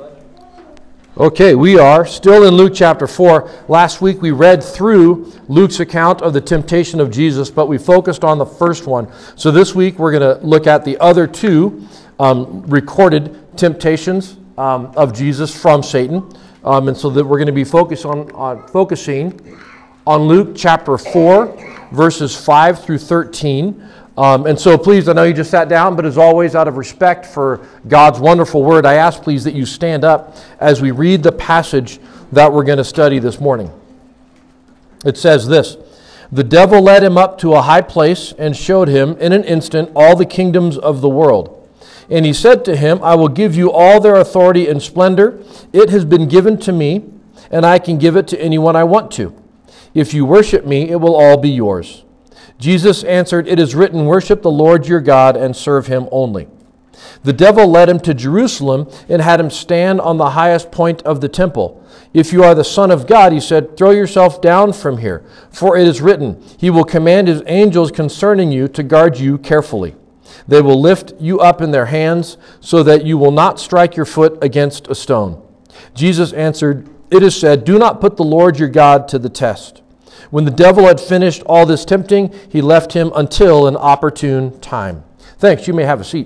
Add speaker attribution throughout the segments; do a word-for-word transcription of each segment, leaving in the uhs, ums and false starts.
Speaker 1: Okay, we are still in Luke chapter four. Last week we read through Luke's account of the temptation of Jesus, but we focused on the first one. So this week we're going to look at the other two um, recorded temptations um, of Jesus from Satan. Um, and so that we're going to be focused on, on focusing on Luke chapter four, verses five through thirteen. Um, and so please, I know you just sat down, but as always, out of respect for God's wonderful word, I ask please that you stand up as we read the passage that we're going to study this morning. It says this: "The devil led him up to a high place and showed him in an instant all the kingdoms of the world. And he said to him, I will give you all their authority and splendor. It has been given to me, and I can give it to anyone I want to. If you worship me, it will all be yours. Jesus answered, It is written, worship the Lord your God and serve him only. The devil led him to Jerusalem and had him stand on the highest point of the temple. If you are the Son of God, he said, throw yourself down from here. For it is written, he will command his angels concerning you to guard you carefully. They will lift you up in their hands so that you will not strike your foot against a stone. Jesus answered, It is said, do not put the Lord your God to the test. When the devil had finished all this tempting, he left him until an opportune time." Thanks. You may have a seat.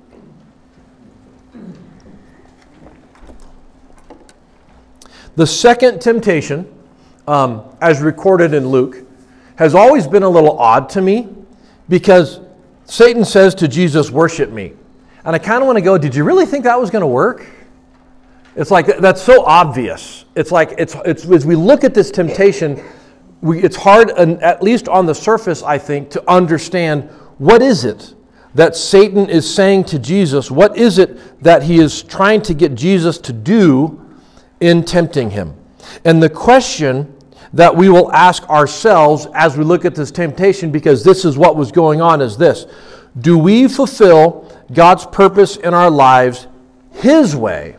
Speaker 1: The second temptation, um, as recorded in Luke, has always been a little odd to me because Satan says to Jesus, worship me. And I kind of want to go, did you really think that was going to work? It's like, that's so obvious. It's like, it's, it's as we look at this temptation, we, it's hard, at least on the surface, I think, to understand what is it that Satan is saying to Jesus? What is it that he is trying to get Jesus to do in tempting him? And the question that we will ask ourselves as we look at this temptation, because this is what was going on, is this: do we fulfill God's purpose in our lives his way,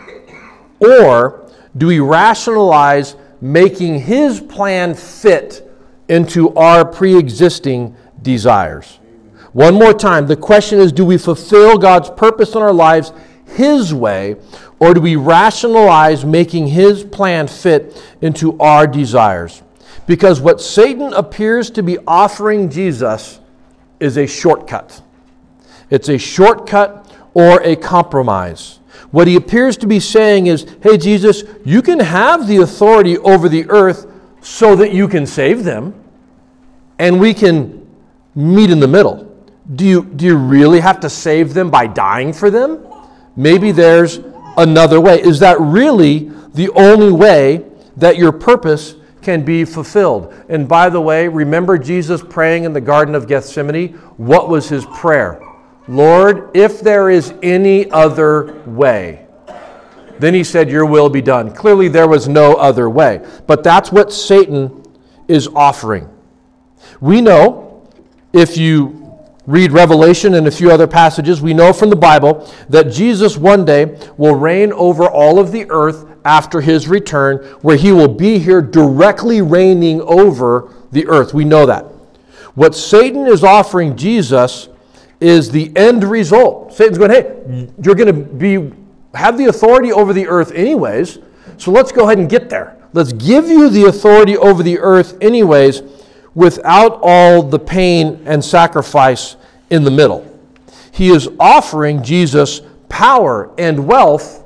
Speaker 1: or do we rationalize making his plan fit into our pre-existing desires? One more time, the question is, do we fulfill God's purpose in our lives his way, or do we rationalize making his plan fit into our desires? Because what Satan appears to be offering Jesus is a shortcut. It's a shortcut or a compromise. What he appears to be saying is, hey, Jesus, you can have the authority over the earth so that you can save them, and we can meet in the middle. Do you, do you really have to save them by dying for them? Maybe there's another way. Is that really the only way that your purpose can be fulfilled? And by the way, remember Jesus praying in the Garden of Gethsemane? What was his prayer? Lord, if there is any other way. Then he said, your will be done. Clearly there was no other way. But that's what Satan is offering. We know, if you read Revelation and a few other passages, we know from the Bible that Jesus one day will reign over all of the earth after his return, where he will be here directly reigning over the earth. We know that. What Satan is offering Jesus is the end result. Satan's going, hey, you're going to be have the authority over the earth anyways, so let's go ahead and get there. Let's give you the authority over the earth anyways, without all the pain and sacrifice in the middle. He is offering Jesus power and wealth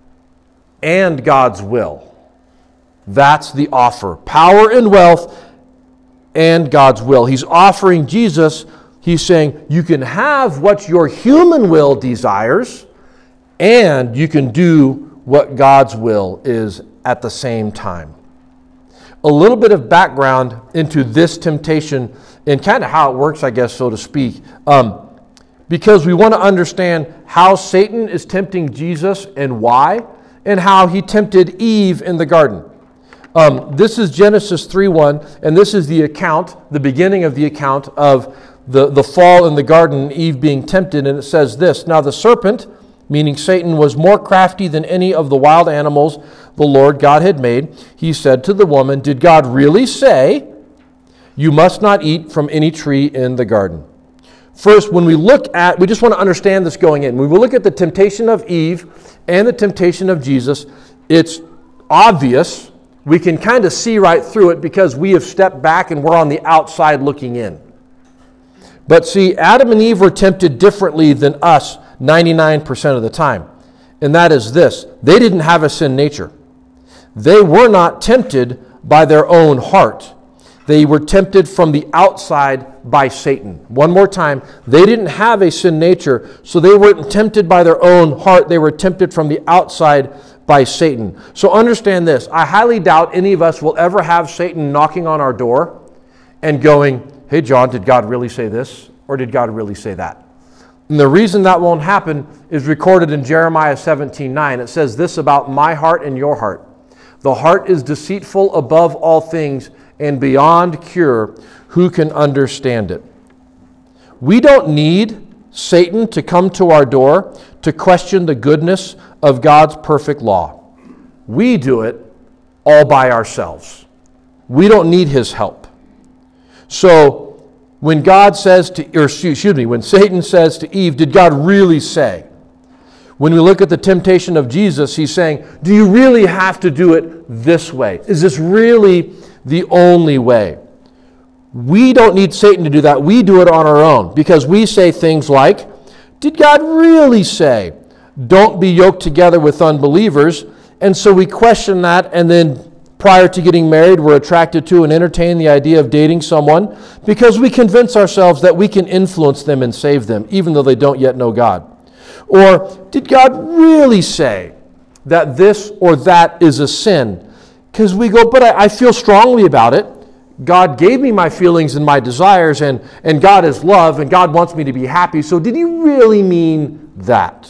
Speaker 1: and God's will. That's the offer. Power and wealth and God's will. He's offering Jesus. He's saying, you can have what your human will desires, and you can do what God's will is at the same time. A little bit of background into this temptation and kind of how it works, I guess, so to speak. Um, because we want to understand how Satan is tempting Jesus and why, and how he tempted Eve in the garden. Um, this is Genesis three one, and this is the account, the beginning of the account of The, the fall in the garden, Eve being tempted, and it says this: Now the serpent, meaning Satan, was more crafty than any of the wild animals the Lord God had made. He said to the woman, Did God really say, you must not eat from any tree in the garden? First, when we look at, we just want to understand this going in. When we look at the temptation of Eve and the temptation of Jesus, it's obvious. We can kind of see right through it because we have stepped back and we're on the outside looking in. But see, Adam and Eve were tempted differently than us ninety-nine percent of the time. And that is this: they didn't have a sin nature. They were not tempted by their own heart. They were tempted from the outside by Satan. One more time, they didn't have a sin nature, so they weren't tempted by their own heart. They were tempted from the outside by Satan. So understand this: I highly doubt any of us will ever have Satan knocking on our door and going, "Hey John, did God really say this? Or did God really say that?" And the reason that won't happen is recorded in Jeremiah seventeen nine. It says this about my heart and your heart: "The heart is deceitful above all things and beyond cure. Who can understand it?" We don't need Satan to come to our door to question the goodness of God's perfect law. We do it all by ourselves. We don't need his help. So when God says to, or excuse me, when Satan says to Eve, "Did God really say?" When we look at the temptation of Jesus, he's saying, "Do you really have to do it this way? Is this really the only way?" We don't need Satan to do that. We do it on our own because we say things like, "Did God really say, don't be yoked together with unbelievers?" And so we question that, and then prior to getting married, we're attracted to and entertain the idea of dating someone because we convince ourselves that we can influence them and save them, even though they don't yet know God. Or, did God really say that this or that is a sin? Because we go, but I, I feel strongly about it. God gave me my feelings and my desires, and, and God is love, and God wants me to be happy. So did he really mean that?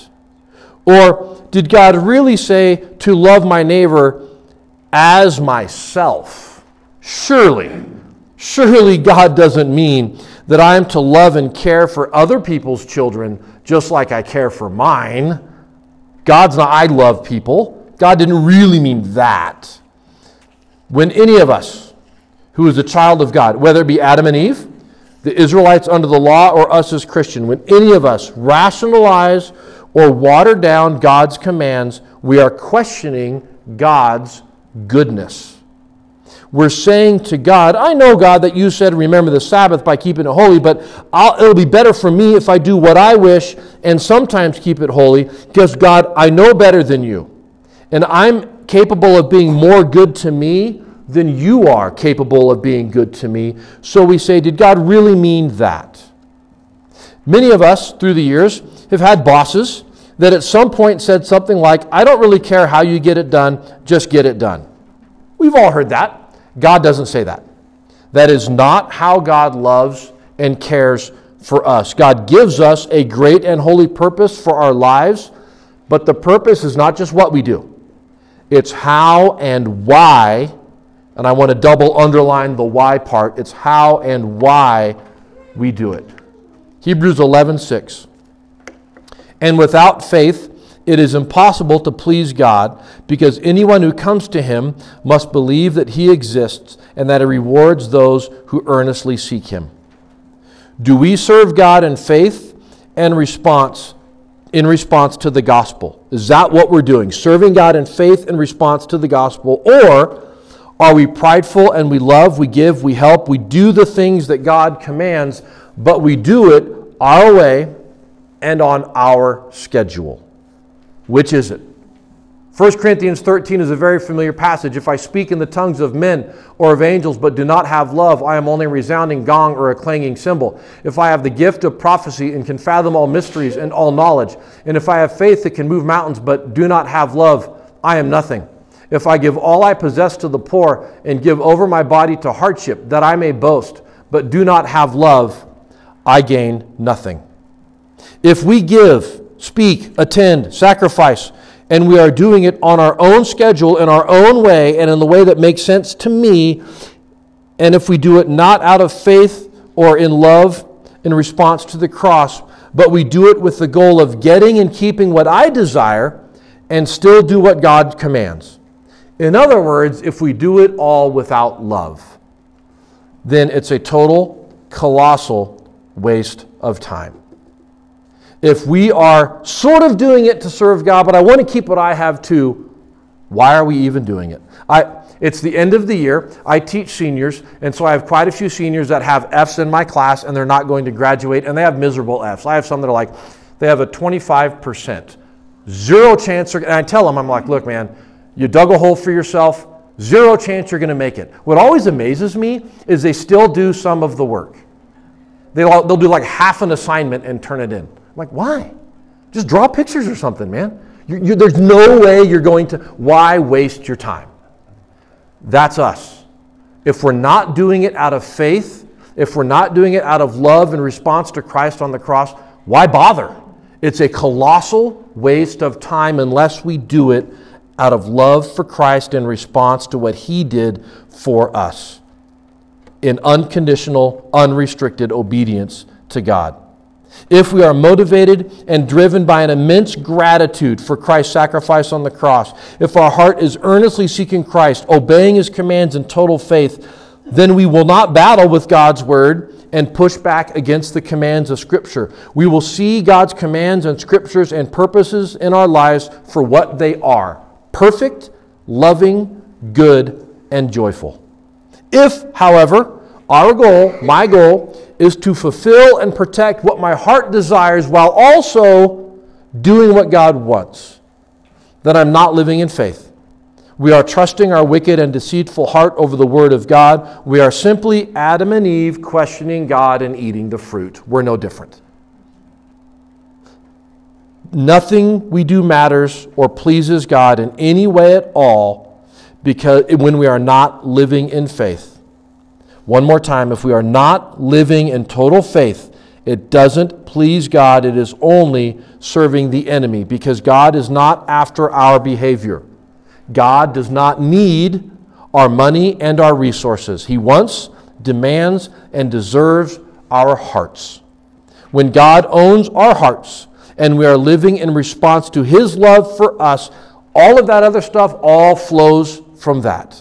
Speaker 1: Or did God really say to love my neighbor as myself? Surely, surely God doesn't mean that I am to love and care for other people's children just like I care for mine. God's not, I love people. God didn't really mean that. When any of us who is a child of God, whether it be Adam and Eve, the Israelites under the law, or us as Christian, when any of us rationalize or water down God's commands, we are questioning God's goodness. We're saying to God, "I know, God, that you said remember the Sabbath by keeping it holy, but I'll, it'll be better for me if I do what I wish and sometimes keep it holy, because God, I know better than you. And I'm capable of being more good to me than you are capable of being good to me." So we say, did God really mean that? Many of us through the years have had bosses that at some point said something like, "I don't really care how you get it done, just get it done." We've all heard that. God doesn't say that. That is not how God loves and cares for us. God gives us a great and holy purpose for our lives, but the purpose is not just what we do. It's how and why, and I want to double underline the why part. It's how and why we do it. Hebrews eleven six. "And without faith it is impossible to please God, because anyone who comes to him must believe that he exists and that he rewards those who earnestly seek him." Do we serve God in faith and response in response to the gospel? Is that what we're doing? Serving God in faith in response to the gospel? Or are we prideful and we love, we give, we help, we do the things that God commands, but we do it our way and on our schedule? Which is it? First Corinthians thirteen is a very familiar passage. "If I speak in the tongues of men or of angels but do not have love, I am only a resounding gong or a clanging cymbal. If I have the gift of prophecy and can fathom all mysteries and all knowledge, and if I have faith that can move mountains but do not have love, I am nothing. If I give all I possess to the poor and give over my body to hardship that I may boast, but do not have love, I gain nothing." If we give, speak, attend, sacrifice, and we are doing it on our own schedule, in our own way, and in the way that makes sense to me, and if we do it not out of faith or in love in response to the cross, but we do it with the goal of getting and keeping what I desire and still do what God commands. In other words, if we do it all without love, then it's a total, colossal waste of of time. If we are sort of doing it to serve God, but I want to keep what I have too, why are we even doing it? I, it's the end of the year. I teach seniors, and so I have quite a few seniors that have F's in my class, and they're not going to graduate, and they have miserable F's. I have some that are like, they have a twenty-five percent. Zero chance, and I tell them, I'm like, look, man, you dug a hole for yourself, zero chance you're going to make it. What always amazes me is they still do some of the work. They'll, they'll do like half an assignment and turn it in. I'm like, why? Just draw pictures or something, man. You, you, there's no way you're going to, why waste your time? That's us. If we're not doing it out of faith, if we're not doing it out of love in response to Christ on the cross, why bother? It's a colossal waste of time unless we do it out of love for Christ in response to what He did for us in unconditional, unrestricted obedience to God. If we are motivated and driven by an immense gratitude for Christ's sacrifice on the cross, if our heart is earnestly seeking Christ, obeying His commands in total faith, then we will not battle with God's Word and push back against the commands of Scripture. We will see God's commands and Scriptures and purposes in our lives for what they are: perfect, loving, good, and joyful. If, however, our goal, my goal, is to fulfill and protect what my heart desires while also doing what God wants, then I'm not living in faith. We are trusting our wicked and deceitful heart over the Word of God. We are simply Adam and Eve questioning God and eating the fruit. We're no different. Nothing we do matters or pleases God in any way at all because when we are not living in faith. One more time, if we are not living in total faith, it doesn't please God. It is only serving the enemy because God is not after our behavior. God does not need our money and our resources. He wants, demands, and deserves our hearts. When God owns our hearts and we are living in response to His love for us, all of that other stuff all flows from that.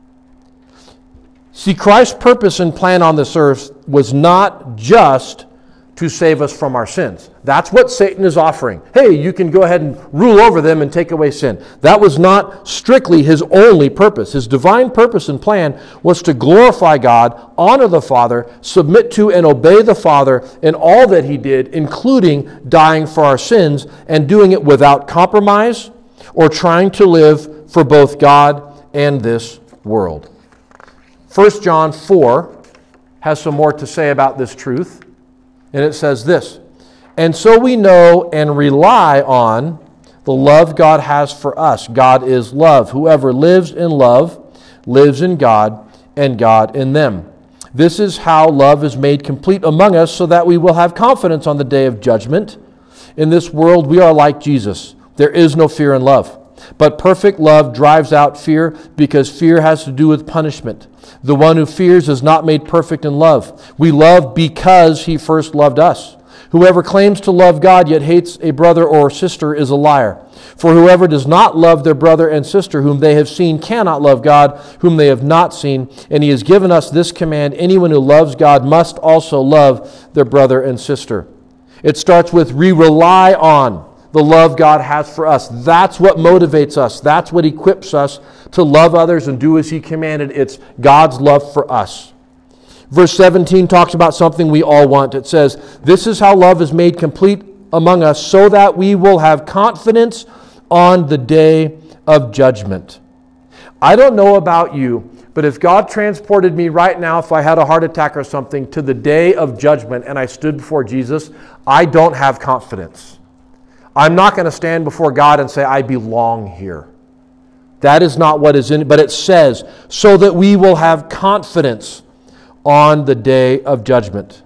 Speaker 1: See, Christ's purpose and plan on this earth was not just to save us from our sins. That's what Satan is offering. Hey, you can go ahead and rule over them and take away sin. That was not strictly His only purpose. His divine purpose and plan was to glorify God, honor the Father, submit to and obey the Father in all that He did, including dying for our sins and doing it without compromise or trying to live for both God and this world. First John four has some more to say about this truth. And it says this, and so we know and rely on the love God has for us. God is love. Whoever lives in love lives in God and God in them. This is how love is made complete among us so that we will have confidence on the day of judgment. In this world we are like Jesus. There is no fear in love. But perfect love drives out fear because fear has to do with punishment. The one who fears is not made perfect in love. We love because He first loved us. Whoever claims to love God yet hates a brother or sister is a liar. For whoever does not love their brother and sister whom they have seen cannot love God whom they have not seen. And He has given us this command: anyone who loves God must also love their brother and sister. It starts with we rely on the love God has for us. That's what motivates us. That's what equips us to love others and do as He commanded. It's God's love for us. Verse seventeen talks about something we all want. It says, this is how love is made complete among us so that we will have confidence on the day of judgment. I don't know about you, but if God transported me right now, if I had a heart attack or something, to the day of judgment and I stood before Jesus, I don't have confidence. I'm not going to stand before God and say, I belong here. That is not what is in it, but it says, so that we will have confidence on the day of judgment.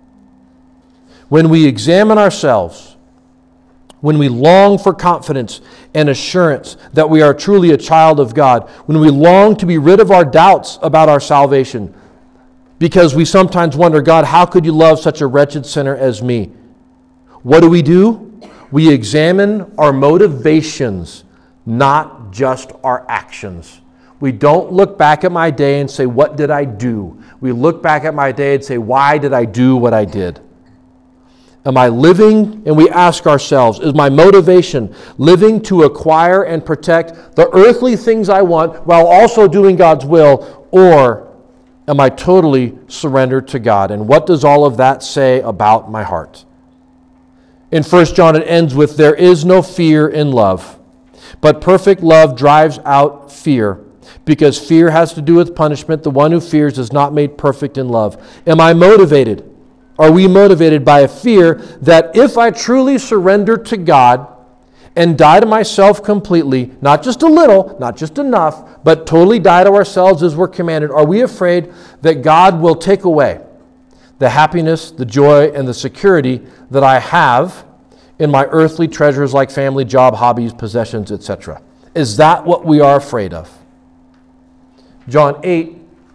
Speaker 1: When we examine ourselves, when we long for confidence and assurance that we are truly a child of God, when we long to be rid of our doubts about our salvation, because we sometimes wonder, God, how could you love such a wretched sinner as me? What do we do? We examine our motivations, not just our actions. We don't look back at my day and say, what did I do? We look back at my day and say, why did I do what I did? Am I living, and we ask ourselves, is my motivation living to acquire and protect the earthly things I want while also doing God's will, or am I totally surrendered to God? And what does all of that say about my heart? In First John it ends with, there is no fear in love, but perfect love drives out fear, because fear has to do with punishment. The one who fears is not made perfect in love. Am I motivated? Are we motivated by a fear that if I truly surrender to God and die to myself completely, not just a little, not just enough, but totally die to ourselves as we're commanded, are we afraid that God will take away the happiness, the joy, and the security that I have in my earthly treasures like family, job, hobbies, possessions, et cetera? Is that what we are afraid of? John eight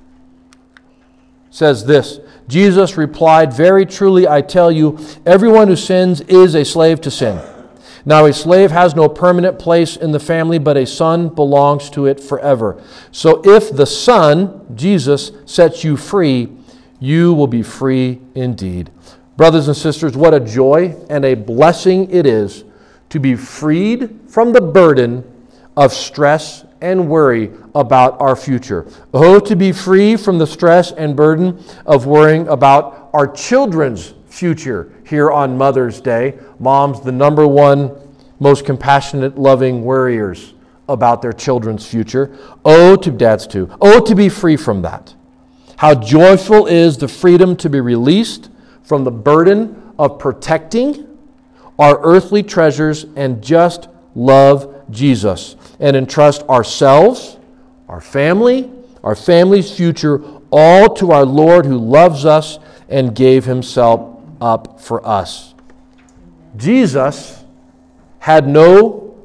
Speaker 1: says this, Jesus replied, very truly I tell you, everyone who sins is a slave to sin. Now a slave has no permanent place in the family, but a son belongs to it forever. So if the Son, Jesus, sets you free, you will be free indeed. Brothers and sisters, what a joy and a blessing it is to be freed from the burden of stress and worry about our future. Oh, to be free from the stress and burden of worrying about our children's future here on Mother's Day. Moms, the number one most compassionate, loving worriers about their children's future. Oh, to dads too. Oh, to be free from that. How joyful is the freedom to be released from the burden of protecting our earthly treasures and just love Jesus and entrust ourselves, our family, our family's future, all to our Lord who loves us and gave himself up for us. Jesus had no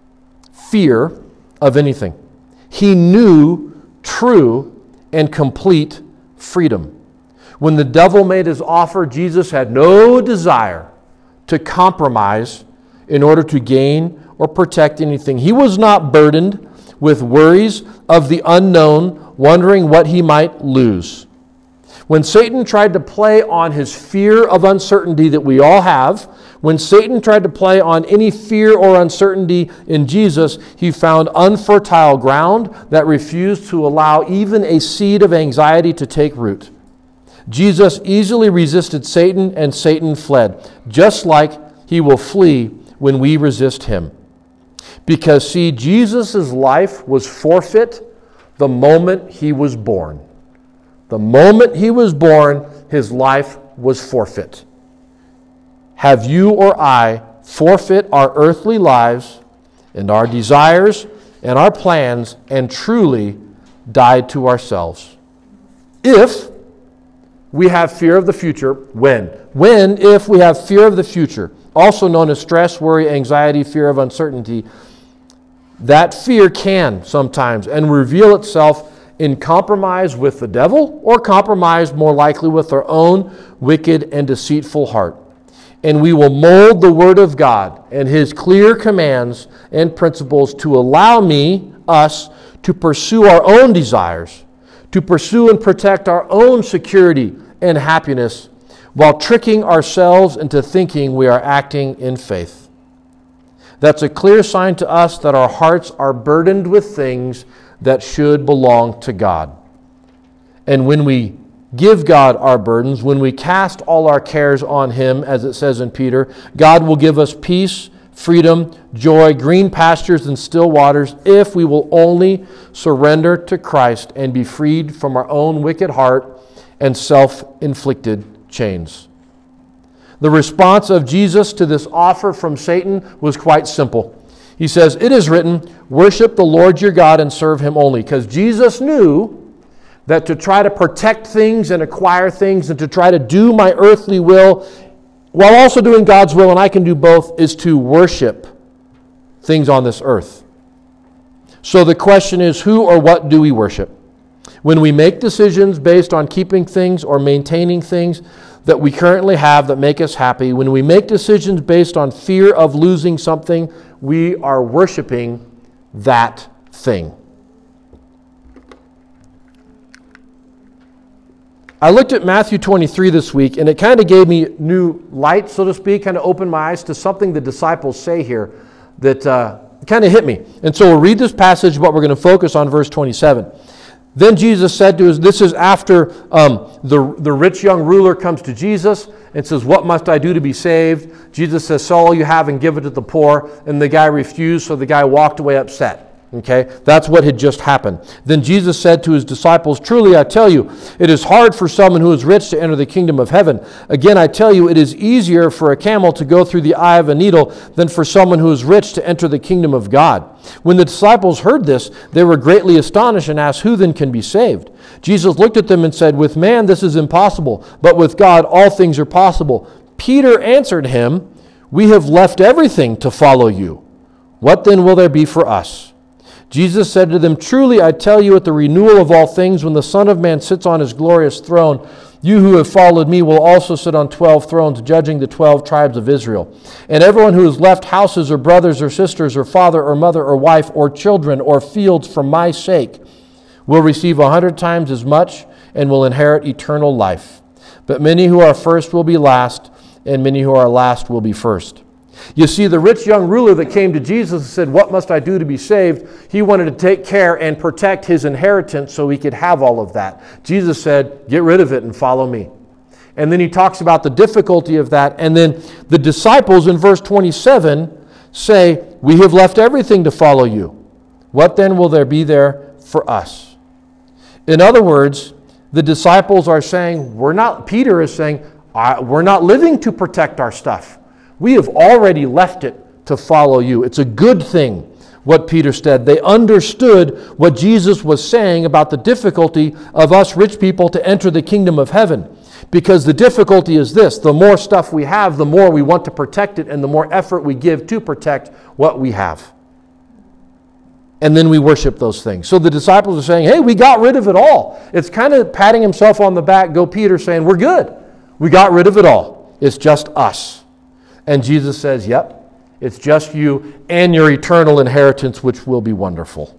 Speaker 1: fear of anything. He knew true and complete freedom. When the devil made his offer, Jesus had no desire to compromise in order to gain or protect anything. He was not burdened with worries of the unknown, wondering what he might lose. When Satan tried to play on his fear of uncertainty that we all have, when Satan tried to play on any fear or uncertainty in Jesus, he found unfertile ground that refused to allow even a seed of anxiety to take root. Jesus easily resisted Satan, and Satan fled, just like he will flee when we resist him. Because, see, Jesus' life was forfeit the moment he was born. The moment he was born, his life was forfeit. Have you or I forfeit our earthly lives and our desires and our plans and truly died to ourselves? If we have fear of the future, when? When, if we have fear of the future, also known as stress, worry, anxiety, fear of uncertainty, that fear can sometimes and reveal itself in compromise with the devil or compromise more likely with our own wicked and deceitful heart. And we will mold the Word of God and His clear commands and principles to allow me, us, to pursue our own desires, to pursue and protect our own security and happiness while tricking ourselves into thinking we are acting in faith. That's a clear sign to us that our hearts are burdened with things that should belong to God. And when we give God our burdens, when we cast all our cares on Him, as it says in Peter, God will give us peace, freedom, joy, green pastures, and still waters if we will only surrender to Christ and be freed from our own wicked heart and self-inflicted chains. The response of Jesus to this offer from Satan was quite simple. He says, "It is written, worship the Lord your God and serve Him only." Because Jesus knew that to try to protect things and acquire things and to try to do my earthly will while also doing God's will, and I can do both, is to worship things on this earth. So the question is, who or what do we worship? When we make decisions based on keeping things or maintaining things that we currently have that make us happy, when we make decisions based on fear of losing something, we are worshiping that thing. I looked at Matthew twenty-three this week, and it kind of gave me new light, so to speak, kind of opened my eyes to something the disciples say here that uh, kind of hit me. And so we'll read this passage, but we're going to focus on verse twenty-seven. Then Jesus said to us, this is after um, the, the rich young ruler comes to Jesus and says, what must I do to be saved? Jesus says, sell all you have and give it to the poor. And the guy refused, so the guy walked away upset. Okay, that's what had just happened. Then Jesus said to his disciples, truly I tell you, it is hard for someone who is rich to enter the kingdom of heaven. Again, I tell you, it is easier for a camel to go through the eye of a needle than for someone who is rich to enter the kingdom of God. When the disciples heard this, they were greatly astonished and asked, who then can be saved? Jesus looked at them and said, with man this is impossible, but with God all things are possible. Peter answered him, we have left everything to follow you. What then will there be for us? Jesus said to them, truly I tell you, at the renewal of all things, when the Son of Man sits on his glorious throne, you who have followed me will also sit on twelve thrones, judging the twelve tribes of Israel. And everyone who has left houses or brothers or sisters or father or mother or wife or children or fields for my sake will receive a hundred times as much and will inherit eternal life. But many who are first will be last, and many who are last will be first. You see, the rich young ruler that came to Jesus and said, what must I do to be saved? He wanted to take care and protect his inheritance so he could have all of that. Jesus said, get rid of it and follow me. And then he talks about the difficulty of that. And then the disciples in verse twenty-seven say, we have left everything to follow you. What then will there be there for us? In other words, the disciples are saying, we're not, Peter is saying, we're not living to protect our stuff. We have already left it to follow you. It's a good thing, what Peter said. They understood what Jesus was saying about the difficulty of us rich people to enter the kingdom of heaven. Because the difficulty is this: the more stuff we have, the more we want to protect it, and the more effort we give to protect what we have. And then we worship those things. So the disciples are saying, hey, we got rid of it all. It's kind of patting himself on the back, go Peter, saying, we're good. We got rid of it all. It's just us. And Jesus says, yep, it's just you and your eternal inheritance, which will be wonderful.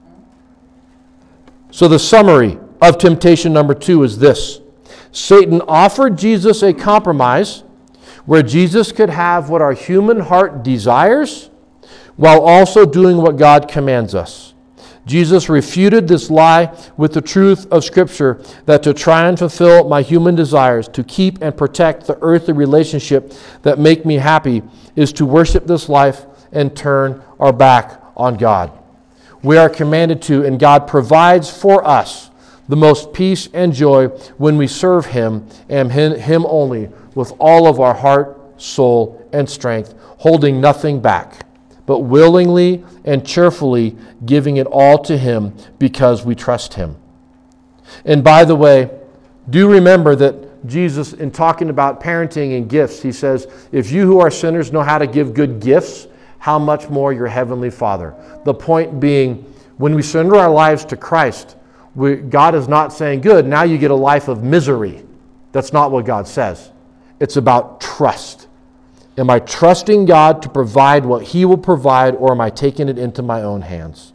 Speaker 1: So the summary of temptation number two is this. Satan offered Jesus a compromise where Jesus could have what our human heart desires while also doing what God commands us. Jesus refuted this lie with the truth of Scripture that to try and fulfill my human desires, to keep and protect the earthly relationship that make me happy, is to worship this life and turn our back on God. We are commanded to, and God provides for us the most peace and joy when we serve Him and Him only with all of our heart, soul, and strength, holding nothing back, but willingly and cheerfully giving it all to Him because we trust Him. And by the way, do remember that Jesus, in talking about parenting and gifts, He says, if you who are sinners know how to give good gifts, how much more your Heavenly Father. The point being, when we surrender our lives to Christ, we, God is not saying, good, now you get a life of misery. That's not what God says. It's about trust. Am I trusting God to provide what He will provide, or am I taking it into my own hands?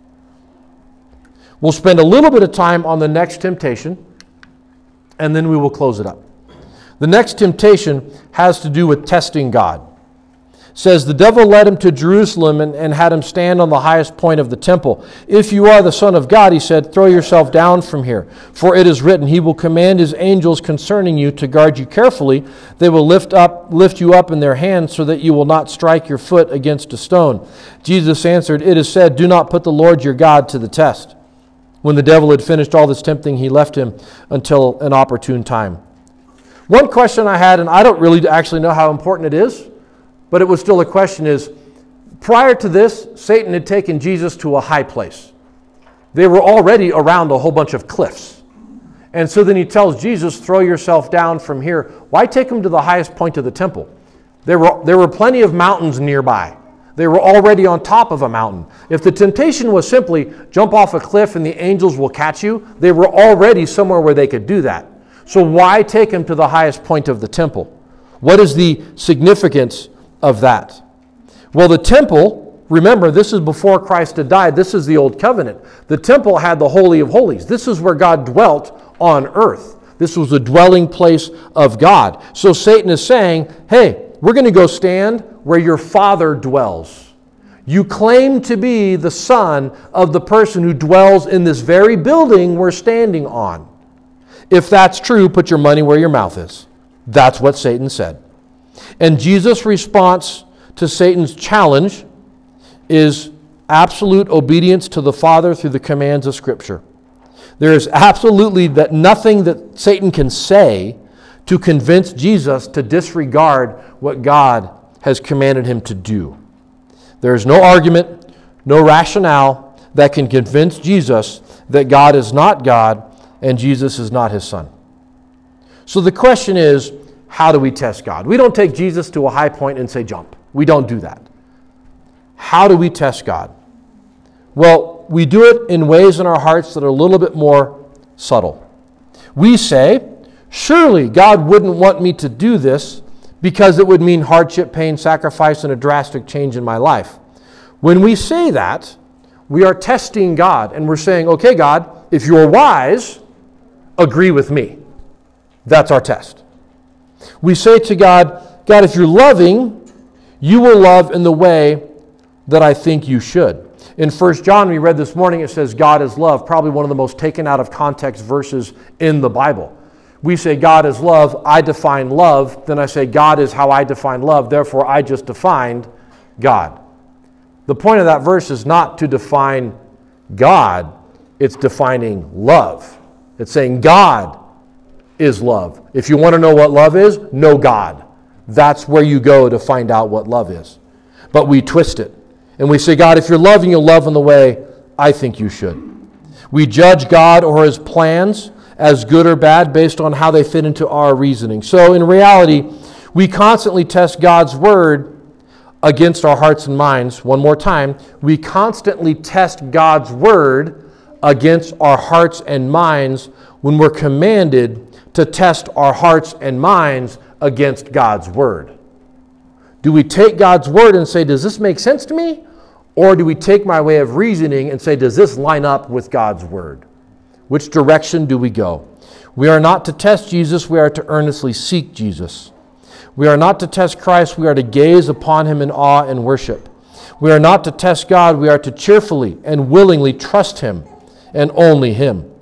Speaker 1: We'll spend a little bit of time on the next temptation, and then we will close it up. The next temptation has to do with testing God. It says, the devil led him to Jerusalem and, and had him stand on the highest point of the temple. If you are the Son of God, he said, throw yourself down from here. For it is written, He will command His angels concerning you to guard you carefully. They will lift up, lift you up in their hands so that you will not strike your foot against a stone. Jesus answered, it is said, do not put the Lord your God to the test. When the devil had finished all this tempting, he left him until an opportune time. One question I had, and I don't really actually know how important it is, but it was still a question, is prior to this, Satan had taken Jesus to a high place. They were already around a whole bunch of cliffs. And so then he tells Jesus, throw yourself down from here. Why take him to the highest point of the temple? There were, there were plenty of mountains nearby. They were already on top of a mountain. If the temptation was simply jump off a cliff and the angels will catch you, they were already somewhere where they could do that. So why take him to the highest point of the temple? What is the significance of that? Well, the temple, remember, this is before Christ had died. This is the old covenant. The temple had the Holy of Holies. This is where God dwelt on earth. This was the dwelling place of God. So Satan is saying, hey, we're going to go stand where your Father dwells. You claim to be the son of the person who dwells in this very building we're standing on. If that's true, put your money where your mouth is. That's what Satan said. And Jesus' response to Satan's challenge is absolute obedience to the Father through the commands of Scripture. There is absolutely that nothing that Satan can say to convince Jesus to disregard what God has commanded him to do. There is no argument, no rationale that can convince Jesus that God is not God and Jesus is not his son. So the question is, how do we test God? We don't take Jesus to a high point and say jump. We don't do that. How do we test God? Well, we do it in ways in our hearts that are a little bit more subtle. We say, surely God wouldn't want me to do this because it would mean hardship, pain, sacrifice, and a drastic change in my life. When we say that, we are testing God and we're saying, okay, God, if you're wise, agree with me. That's our test. We say to God, God, if you're loving, you will love in the way that I think you should. In First John, we read this morning, it says God is love, probably one of the most taken out of context verses in the Bible. We say God is love, I define love, then I say God is how I define love, therefore I just defined God. The point of that verse is not to define God, it's defining love. It's saying God is love. If you want to know what love is, know God. That's where you go to find out what love is. But we twist it. And we say, God, if you're loving, you'll love in the way I think you should. We judge God or his plans as good or bad based on how they fit into our reasoning. So in reality, we constantly test God's word against our hearts and minds. One more time, we constantly test God's word against our hearts and minds when we're commanded to test our hearts and minds against God's word. Do we take God's word and say, does this make sense to me? Or do we take my way of reasoning and say, does this line up with God's word? Which direction do we go? We are not to test Jesus, we are to earnestly seek Jesus. We are not to test Christ, we are to gaze upon him in awe and worship. We are not to test God, we are to cheerfully and willingly trust him and only him.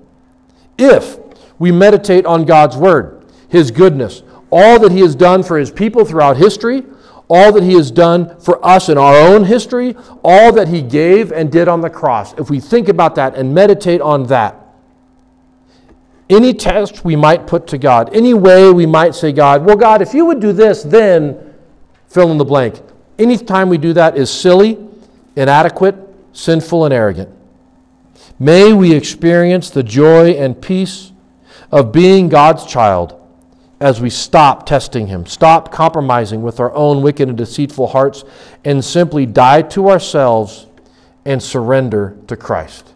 Speaker 1: If we meditate on God's word, his goodness, all that he has done for his people throughout history, all that he has done for us in our own history, all that he gave and did on the cross. If we think about that and meditate on that, any test we might put to God, any way we might say, God, well, God, if you would do this, then fill in the blank. Any time we do that is silly, inadequate, sinful, and arrogant. May we experience the joy and peace of being God's child as we stop testing him, stop compromising with our own wicked and deceitful hearts, and simply die to ourselves and surrender to Christ.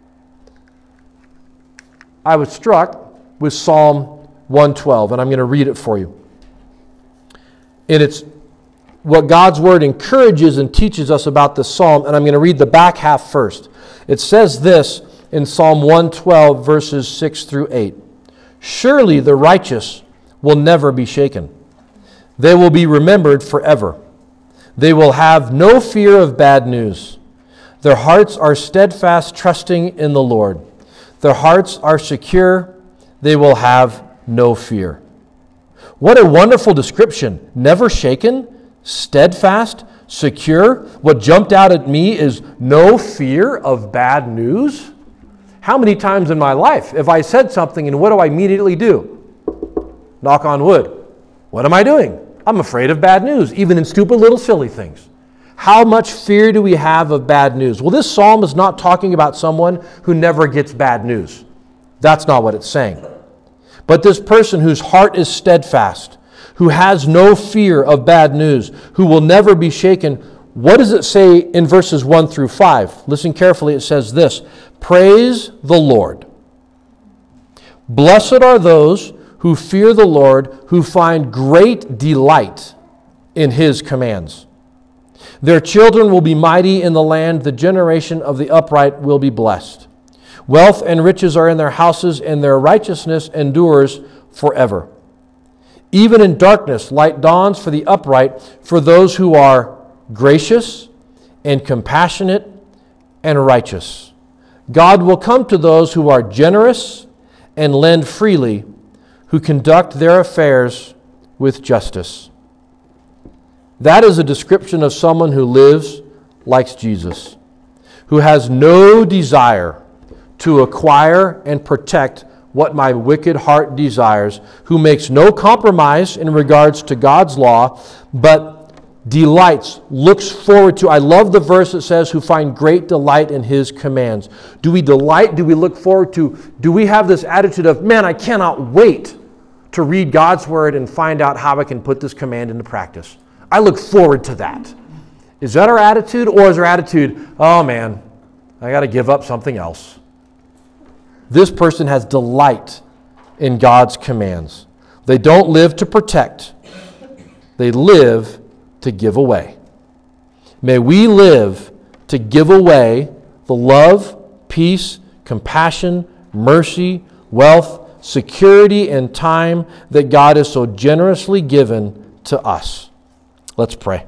Speaker 1: I was struck with Psalm one twelve, and I'm going to read it for you. And it's what God's word encourages and teaches us about this psalm, and I'm going to read the back half first. It says this in Psalm one twelve, verses six through eight. Surely the righteous will never be shaken. They will be remembered forever. They will have no fear of bad news. Their hearts are steadfast, trusting in the Lord. Their hearts are secure. They will have no fear. What a wonderful description. Never shaken, steadfast, secure. What jumped out at me is no fear of bad news. How many times in my life have I said something and what do I immediately do? Knock on wood. What am I doing? I'm afraid of bad news, even in stupid little silly things. How much fear do we have of bad news? Well, this psalm is not talking about someone who never gets bad news. That's not what it's saying. But this person whose heart is steadfast, who has no fear of bad news, who will never be shaken, what does it say in verses one through five? Listen carefully, it says this, praise the Lord. Blessed are those who fear the Lord, who find great delight in his commands. Their children will be mighty in the land. The generation of the upright will be blessed. Wealth and riches are in their houses, and their righteousness endures forever. Even in darkness, light dawns for the upright, for those who are gracious and compassionate and righteous. God will come to those who are generous and lend freely, who conduct their affairs with justice. That is a description of someone who lives like Jesus, who has no desire to acquire and protect what my wicked heart desires, who makes no compromise in regards to God's law, but delights, looks forward to. I love the verse that says, who find great delight in his commands. Do we delight? Do we look forward to? Do we have this attitude of, man, I cannot wait to read God's word and find out how I can put this command into practice? I look forward to that. Is that our attitude, or is our attitude, oh man, I got to give up something else? This person has delight in God's commands. They don't live to protect. They live to give away. May we live to give away the love, peace, compassion, mercy, wealth, security, and time that God has so generously given to us. Let's pray.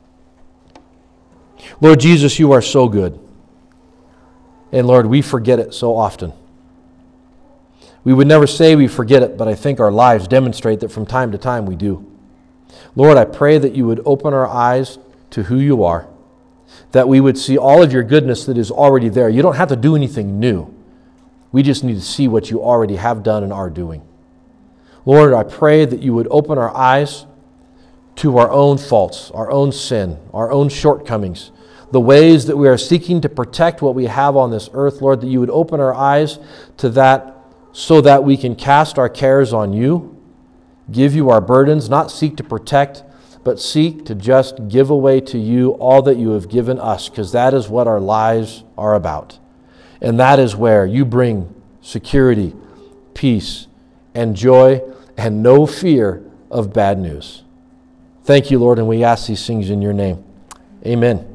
Speaker 1: Lord Jesus, you are so good. And Lord, we forget it so often. We would never say we forget it, but I think our lives demonstrate that from time to time we do. Lord, I pray that you would open our eyes to who you are, that we would see all of your goodness that is already there. You don't have to do anything new. We just need to see what you already have done and are doing. Lord, I pray that you would open our eyes to our own faults, our own sin, our own shortcomings, the ways that we are seeking to protect what we have on this earth. Lord, that you would open our eyes to that so that we can cast our cares on you, give you our burdens, not seek to protect, but seek to just give away to you all that you have given us, because that is what our lives are about. And that is where you bring security, peace, and joy, and no fear of bad news. Thank you, Lord, and we ask these things in your name. Amen.